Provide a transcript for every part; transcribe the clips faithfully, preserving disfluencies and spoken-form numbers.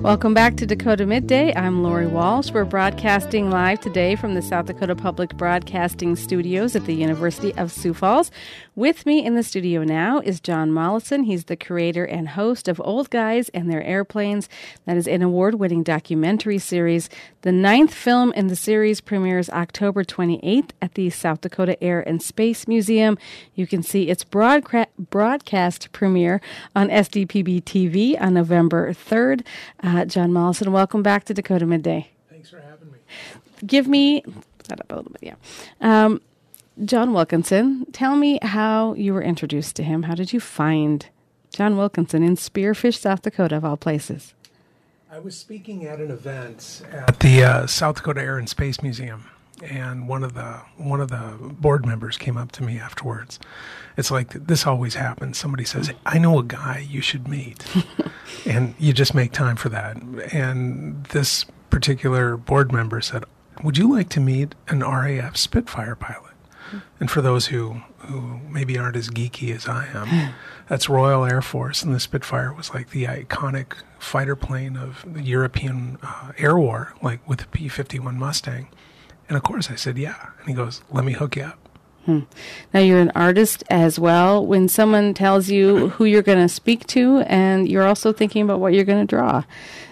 Welcome back to Dakota Midday. I'm Lori Walsh. We're broadcasting live today from the South Dakota Public Broadcasting Studios at the University of Sioux Falls. With me in the studio now is John Mollison. He's the creator and host of Old Guys and Their Airplanes. That is an award-winning documentary series. The ninth film in the series premieres October twenty-eighth at the South Dakota Air and Space Museum. You can see its broadca- broadcast premiere on S D P B T V on November third. Uh, John Mollison, welcome back to Dakota Midday. Thanks for having me. Give me, put that up a little bit, yeah. Um, John Wilkinson, tell me how you were introduced to him. How did you find John Wilkinson in Spearfish, South Dakota, of all places? I was speaking at an event at the uh, South Dakota Air and Space Museum, and one of the one of the board members came up to me afterwards. It's like, this always happens. Somebody says, I know a guy you should meet. And you just make time for that. And this particular board member said, would you like to meet an R A F Spitfire pilot? And for those who, who maybe aren't as geeky as I am, that's Royal Air Force. And the Spitfire was like the iconic fighter plane of the European uh, air war, like with the P fifty-one Mustang. And of course I said, yeah. And he goes, let me hook you up. Hmm. Now, you're an artist as well. When someone tells you who you're going to speak to, and you're also thinking about what you're going to draw,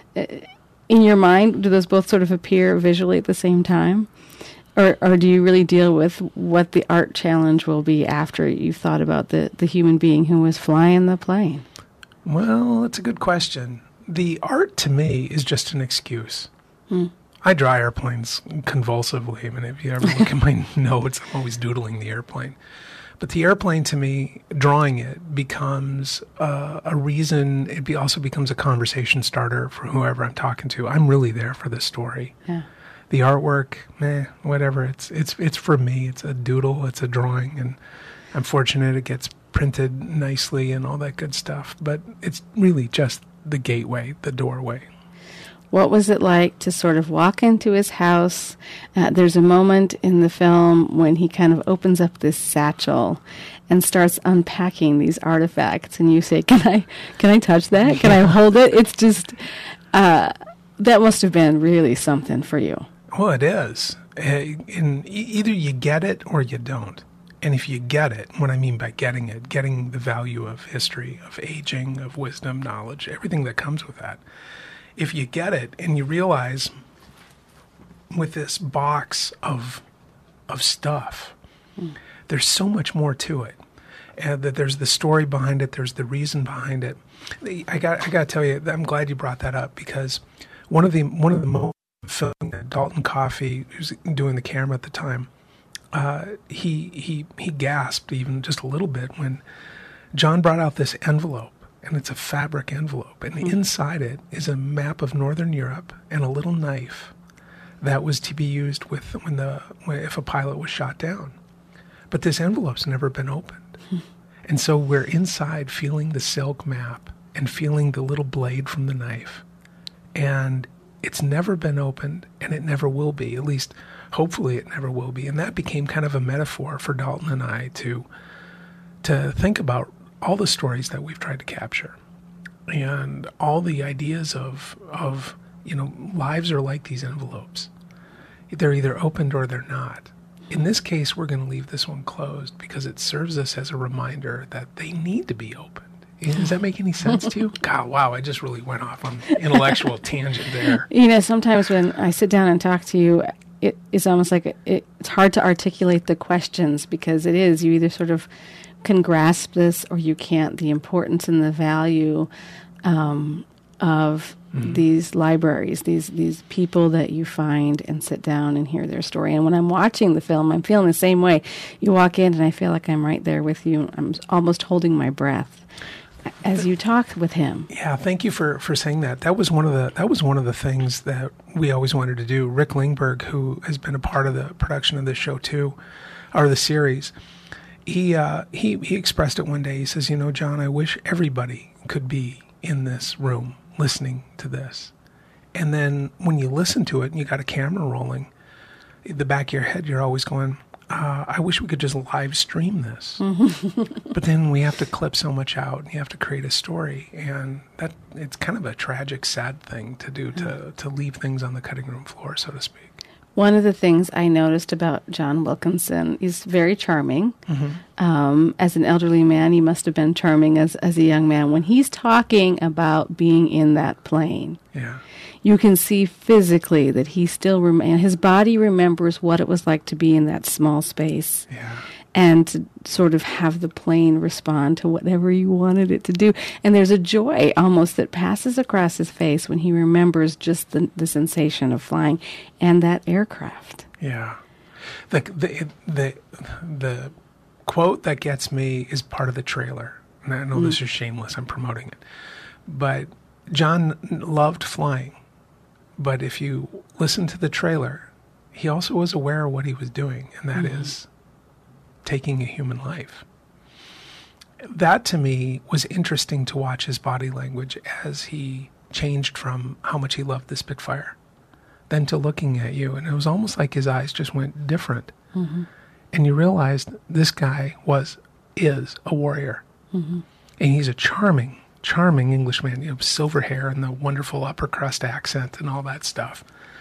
in your mind, do those both sort of appear visually at the same time? Or, or do you really deal with what the art challenge will be after you've thought about the, the human being who was flying the plane? Well, that's a good question. The art, to me, is just an excuse. Hmm. I draw airplanes convulsively. I mean, if you ever look at my notes, I'm always doodling the airplane. But the airplane, to me, drawing it becomes uh, a reason. It be also becomes a conversation starter for whoever I'm talking to. I'm really there for this story. Yeah. The artwork, meh, whatever. It's it's it's for me. It's a doodle. It's a drawing, and I'm fortunate it gets printed nicely and all that good stuff. But it's really just the gateway, the doorway. What was it like to sort of walk into his house? Uh, there's a moment in the film when he kind of opens up this satchel and starts unpacking these artifacts, and you say, "Can I, can I touch that? Can I hold it?" It's just uh, that must have been really something for you. Well, it is. Uh, in, e- either you get it or you don't. And if you get it, what I mean by getting it, getting the value of history, of aging, of wisdom, knowledge, everything that comes with that. If you get it and you realize with this box of of stuff, mm. there's so much more to it. And that there's the story behind it, there's the reason behind it. I got I got to tell you, I'm glad you brought that up, because one of the one of the moments filming Dalton Coffey, who's doing the camera at the time, uh, he he he gasped even just a little bit when John brought out this envelope. And it's a fabric envelope. And mm. inside it is a map of Northern Europe and a little knife that was to be used with when the when, if a pilot was shot down. But this envelope's never been opened. Mm. And so we're inside feeling the silk map and feeling the little blade from the knife. And it's never been opened, and it never will be. At least, hopefully it never will be. And that became kind of a metaphor for Dalton and I to to think about all the stories that we've tried to capture, and all the ideas of, of, you know, lives are like these envelopes. They're either opened or they're not. In this case, we're going to leave this one closed because it serves us as a reminder that they need to be opened. Does that make any sense to you? God, wow, I just really went off on an intellectual tangent there. You know, sometimes when I sit down and talk to you, it, it's almost like it, it's hard to articulate the questions, because it is, you either sort of can grasp this or you can't, the importance and the value um, of mm-hmm. these libraries, these these people that you find and sit down and hear their story. And when I'm watching the film, I'm feeling the same way. You walk in and I feel like I'm right there with you. I'm almost holding my breath as you talk with him. Yeah, thank you for, for saying that. That was one of the that was one of the things that we always wanted to do. Rick Lingberg, who has been a part of the production of this show too, or the series, He uh, he he expressed it one day. He says, you know, John, I wish everybody could be in this room listening to this. And then when you listen to it and you got a camera rolling, in the back of your head, you're always going, uh, I wish we could just live stream this. But then we have to clip so much out, and you have to create a story, and that it's kind of a tragic, sad thing to do, to, to leave things on the cutting room floor, so to speak. One of the things I noticed about John Wilkinson, he's very charming. Mm-hmm. Um, as an elderly man, he must have been charming as, as a young man. When he's talking about being in that plane, yeah. you can see physically that he still, rem- and his body remembers what it was like to be in that small space. Yeah. And to sort of have the plane respond to whatever you wanted it to do. And there's a joy almost that passes across his face when he remembers just the, the sensation of flying and that aircraft. Yeah. The, the, the, the quote that gets me is part of the trailer. And I know mm. this is shameless, I'm promoting it. But John loved flying. But if you listen to the trailer, he also was aware of what he was doing, and that mm-hmm. is taking a human life. That, to me, was interesting to watch his body language as he changed from how much he loved the Spitfire then to looking at you. And it was almost like his eyes just went different. Mm-hmm. And you realized this guy was, is a warrior. Mm-hmm. And he's a charming, charming Englishman. You know, silver hair and the wonderful upper crust accent and all that stuff.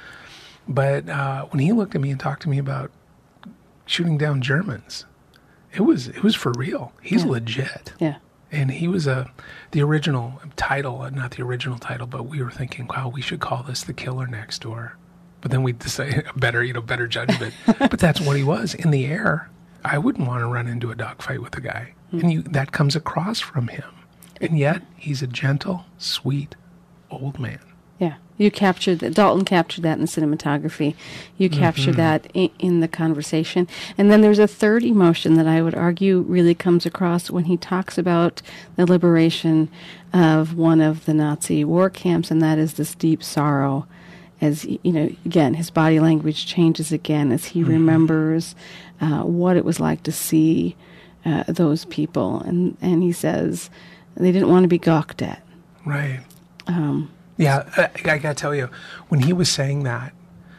But uh, when he looked at me and talked to me about shooting down Germans, It was it was for real. He's yeah. legit. Yeah. And he was a, the original title, not the original title, but we were thinking, wow, we should call this The Killer Next Door. But then we'd say better, you know, better judgment. But that's what he was. In the air, I wouldn't want to run into a dogfight with a guy. Mm-hmm. And you, that comes across from him. And yet, he's a gentle, sweet, old man. Yeah. You captured that. Dalton captured that in the cinematography. You captured mm-hmm. that in, in the conversation. And then there's a third emotion that I would argue really comes across when he talks about the liberation of one of the Nazi war camps, and that is this deep sorrow. As, you know, again, his body language changes again as he mm-hmm. remembers uh, what it was like to see uh, those people. And, and he says they didn't want to be gawked at. Right. Um Yeah, I, I got to tell you, when he was saying that,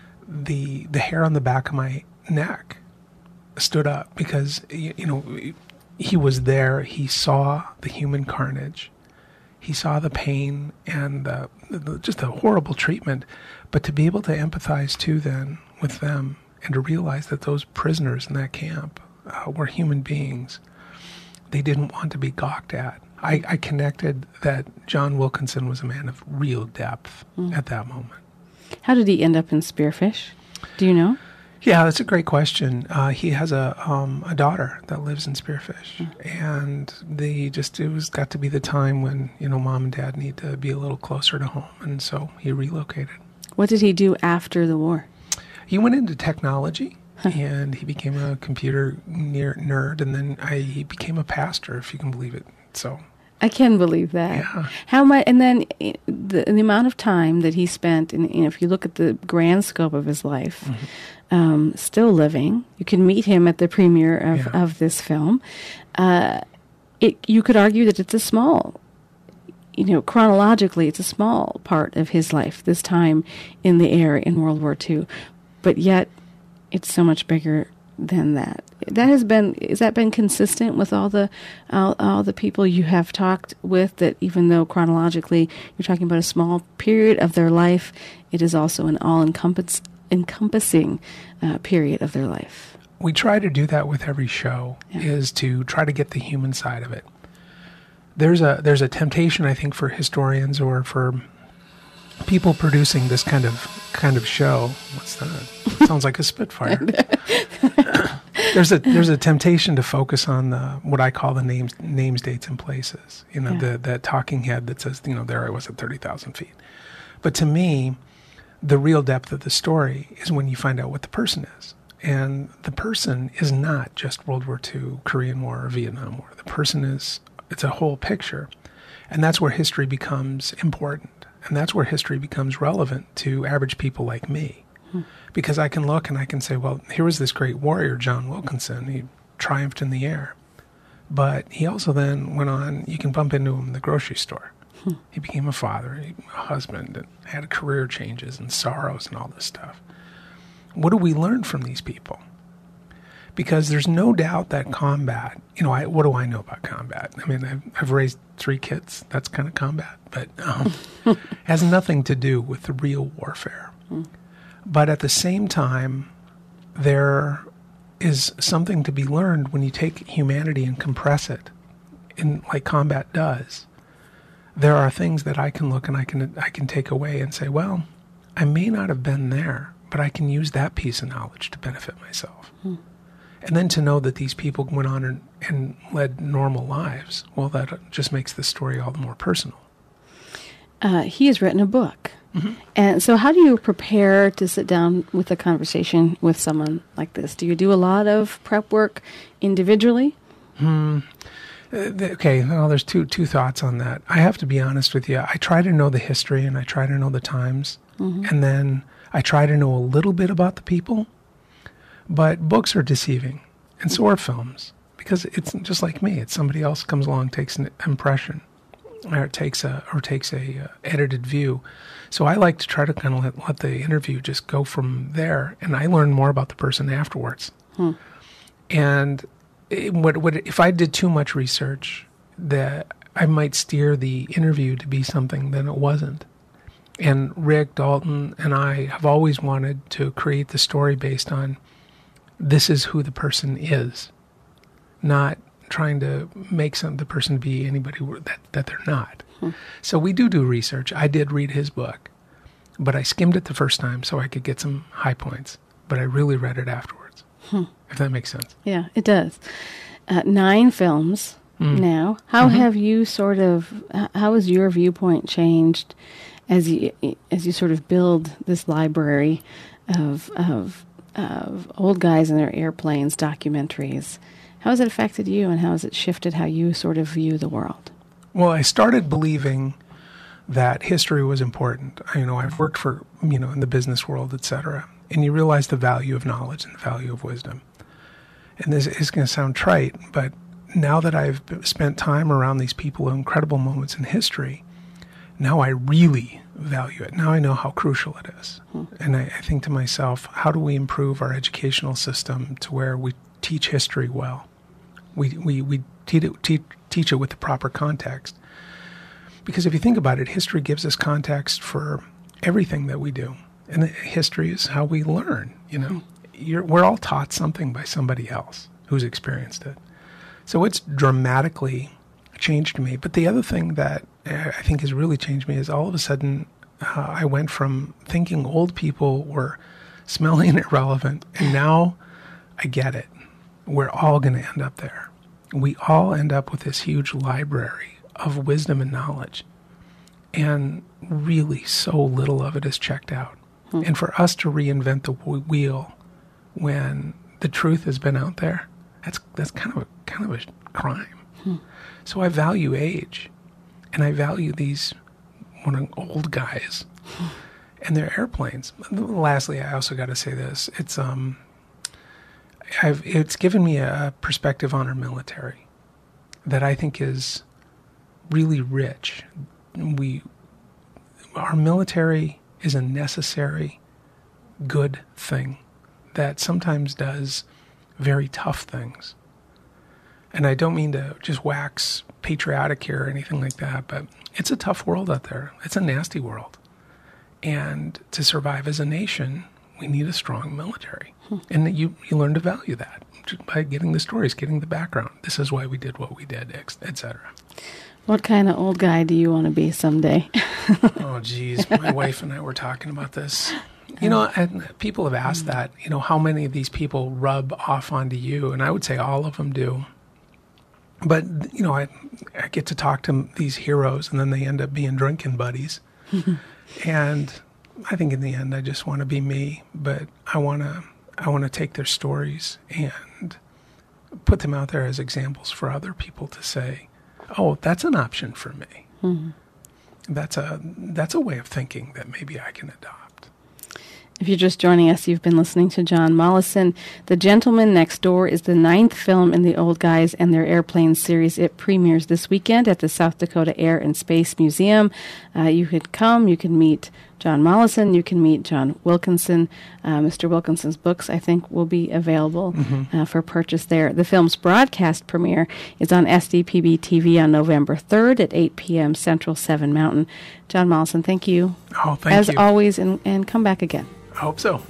the the hair on the back of my neck stood up because, you, you know, he was there. He saw the human carnage. He saw the pain and the, the, just the horrible treatment. But to be able to empathize, too, then, with them and to realize that those prisoners in that camp uh, were human beings, they didn't want to be gawked at. I, I connected that John Wilkinson was a man of real depth mm. at that moment. How did he end up in Spearfish? Do you know? Yeah, that's a great question. Uh, he has a um, a daughter that lives in Spearfish, mm. and they just it was got to be the time when, you know, mom and dad need to be a little closer to home, and so he relocated. What did he do after the war? He went into technology. And he became a computer nerd, and then I, he became a pastor, if you can believe it. So I can believe that. Yeah. How much? And then the, the amount of time that he spent, and you know, if you look at the grand scope of his life, mm-hmm. um, still living. You can meet him at the premiere of, yeah. of this film. Uh, it you could argue that it's a small. You know, chronologically, it's a small part of his life. This time in the air in World War Two, but yet. It's so much bigger than that. That has been, has that been consistent with all the all, all the people you have talked with, that even though chronologically you're talking about a small period of their life, it is also an all-encompass, encompassing uh, period of their life? We try to do that with every show, yeah. is to try to get the human side of it. There's a there's a temptation, I think, for historians or for people producing this kind of kind of show. What's that? Sounds like a Spitfire. there's a there's a temptation to focus on the what I call the names names dates and places. You know, yeah. the that talking head that says, you know, there I was at thirty thousand feet. But to me, the real depth of the story is when you find out what the person is. And the person is not just World War Two, Korean War, or Vietnam War. The person is, it's a whole picture. And that's where history becomes important. And that's where history becomes relevant to average people like me. Hmm. Because I can look and I can say, well, here was this great warrior, John Wilkinson. He triumphed in the air. But he also then went on, you can bump into him in the grocery store. Hmm. He became a father, a husband, and had career changes and sorrows and all this stuff. What do we learn from these people? Because there's no doubt that combat, you know, I, what do I know about combat? I mean, I've, I've raised three kids. That's kind of combat, but um, has nothing to do with the real warfare. Mm. But at the same time, there is something to be learned when you take humanity and compress it, in like combat does. There are things that I can look and I can I can take away and say, well, I may not have been there, but I can use that piece of knowledge to benefit myself. Mm. And then to know that these people went on and, and led normal lives, well, that just makes the story all the more personal. Uh, he has written a book. Mm-hmm. And so how do you prepare to sit down with a conversation with someone like this? Do you do a lot of prep work individually? Hmm. Uh, okay, well, there's two two thoughts on that. I have to be honest with you. I try to know the history and I try to know the times. Mm-hmm. And then I try to know a little bit about the people. But books are deceiving, and so are films, because it's just like me. It's somebody else comes along, takes an impression, or takes a or takes a uh, edited view. So I like to try to kind of let, let the interview just go from there, and I learn more about the person afterwards. Hmm. And it, what, what if I did too much research, that I might steer the interview to be something that it wasn't. And Rick Dalton and I have always wanted to create the story based on this is who the person is, not trying to make some the person be anybody that, that they're not. Hmm. So we do do research. I did read his book, but I skimmed it the first time so I could get some high points. But I really read it afterwards, hmm. if that makes sense. Yeah, it does. Uh, nine films mm. now. How mm-hmm. have you sort of, how has your viewpoint changed as you as you sort of build this library of of of old guys in their airplanes, documentaries? How has it affected you, and how has it shifted how you sort of view the world? Well, I started believing that history was important. You know, I've worked for, you know, in the business world, et cetera, and you realize the value of knowledge and the value of wisdom. And this is going to sound trite, but now that I've spent time around these people, incredible moments in history, now I really value it. Now I know how crucial it is. Hmm. And I, I think to myself, how do we improve our educational system to where we teach history well? We we, we teach, it, teach, teach it with the proper context. Because if you think about it, history gives us context for everything that we do. And the history is how we learn, you know. Hmm. You're, we're all taught something by somebody else who's experienced it. So it's dramatically changed me. But the other thing that I think has really changed me is all of a sudden uh, I went from thinking old people were smelly and irrelevant, and now I get it. We're all going to end up there. We all end up with this huge library of wisdom and knowledge, and really so little of it is checked out. Hmm. And for us to reinvent the wheel when the truth has been out there, that's that's kind of a kind of a crime. Hmm. So I value age, and I value these one old guys hmm. and their airplanes. Lastly, I also got to say this: it's um, I've it's given me a perspective on our military that I think is really rich. We our military is a necessary, good thing that sometimes does very tough things. And I don't mean to just wax patriotic here or anything like that, but it's a tough world out there. It's a nasty world. And to survive as a nation, we need a strong military. Hmm. And you, you learn to value that just by getting the stories, getting the background. This is why we did what we did, et cetera. What kind of old guy do you want to be someday? Oh, geez. My wife and I were talking about this. You know, and people have asked that, you know, how many of these people rub off onto you? And I would say all of them do. But, you know, I, I get to talk to these heroes, and then they end up being drinking buddies. And I think in the end, I just want to be me. But I want to I want to take their stories and put them out there as examples for other people to say, oh, that's an option for me. Mm-hmm. That's a that's a way of thinking that maybe I can adopt. If you're just joining us, you've been listening to John Mollison. The Gentleman Next Door is the ninth film in the Old Guys and Their Airplane series. It premieres this weekend at the South Dakota Air and Space Museum. Uh, you could come, you can meet John Mollison, you can meet John Wilkinson. Uh, Mister Wilkinson's books, I think, will be available mm-hmm. uh, for purchase there. The film's broadcast premiere is on S D P B T V on November third at eight p.m. Central, seven Mountain. John Mollison, thank you. Oh, thank As you. always, and, and come back again. I hope so.